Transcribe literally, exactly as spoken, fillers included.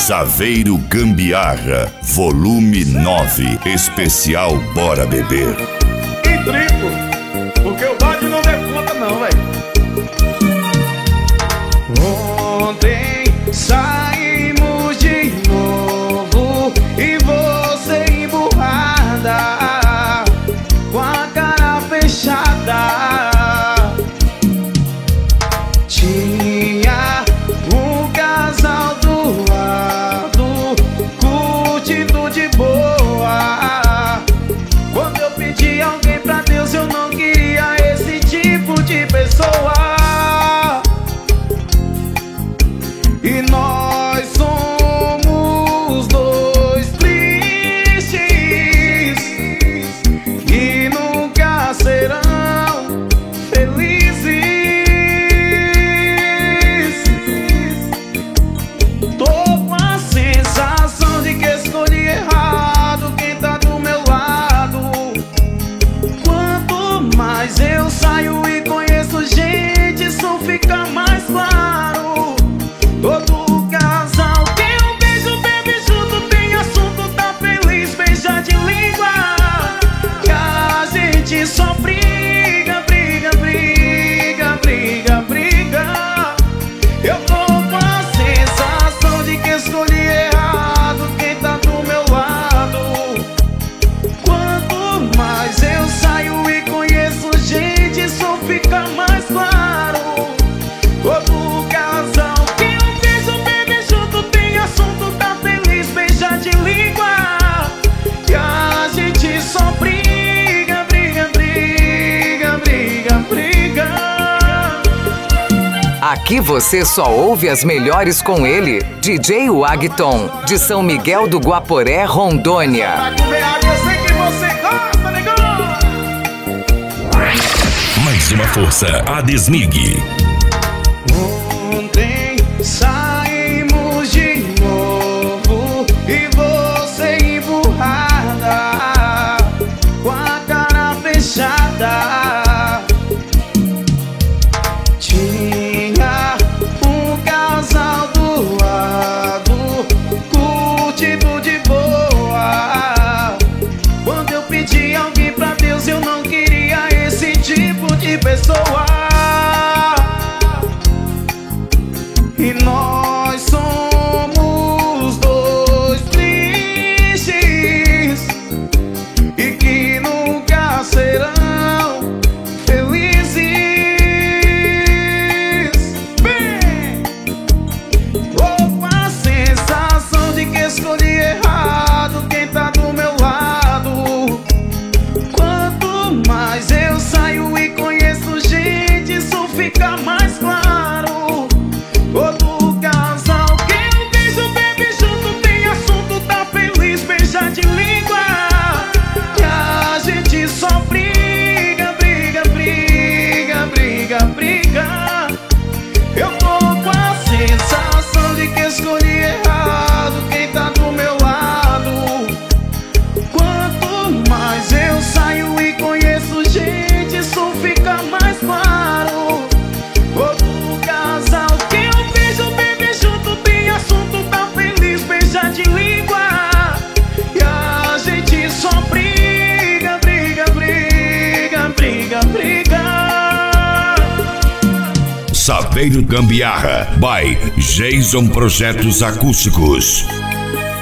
Saveiro Gambiarra, volume nove, especial Bora Beber. E triplo, porque o bode não deu conta não, velho. Ontem saímos de novo e você emburrada, com a cara fechada. Tinha um casal do lado, curtindo de boa. Quando eu pedi alguém pra Deus, eu não queria esse tipo de pessoa. E nós somos dois tristes que nunca serão felizes. Tô com a sensação de que escolhi errado quem tá do meu lado. Quanto mais eu saio e conheço gente, isso fica mais claro. Todo casal que eu beijo, bebe junto, tem assunto, tá feliz, beija de língua. Que a gente só briga, briga, briga, briga, briga. Eu tô com a sensação de que escolhi errado quem tá do meu lado. Quanto mais eu saio e conheço gente, isso fica mais claro. Todo casal que eu beijo, bebe junto, tem assunto, tá feliz, beija de língua. E a gente só briga, briga, briga, briga, briga. Aqui você só ouve as melhores com ele, D J Wagton, de São Miguel do Guaporé, Rondônia. Pra comer água, eu sei que você gosta, negão. Mais uma força, a Desmig. Ontem saímos de novo e você emburrada, com a cara fechada. Tinha um casal do lado, curtindo de boa. Quando eu pedi alguém pra Deus, eu não queria esse tipo de pessoa. E nós somos dois tristes e que nunca serão felizes. Bem, tô com a sensação de que escolhi errado quem tá do meu lado. Quanto mais eu saio e conheço gente, isso fica mais claro. Todo casal que eu beijo, bebe junto, tem assunto, tá feliz, beija de língua. E a gente só briga, briga, briga, briga, briga. Eu tô com a sensação de que escolhi errado quem tá do meu lado. Quanto mais eu saio e conheço gente, isso fica mais claro. Todo casal que eu beijo, bebe junto, tem assunto, tá feliz, beija de língua. E a gente só briga, briga, briga, briga, briga. Saveiro Gambiarra, by Jason Projetos Acústicos.